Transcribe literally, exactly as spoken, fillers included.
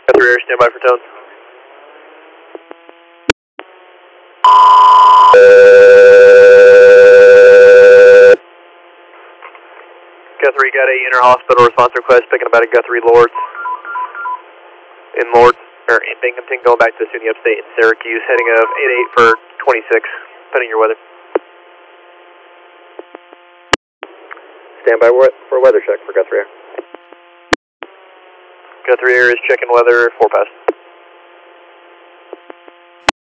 Guthrie Air, stand by for tones. Guthrie got a inter-hospital response request picking about a Guthrie Lords. In Lords, or in Binghamton, going back to SUNY Upstate in Syracuse, heading of eight eight for twenty-six, depending your weather. Stand by for a weather check for Guthrie Air. Guthrie Air is checking weather, four past.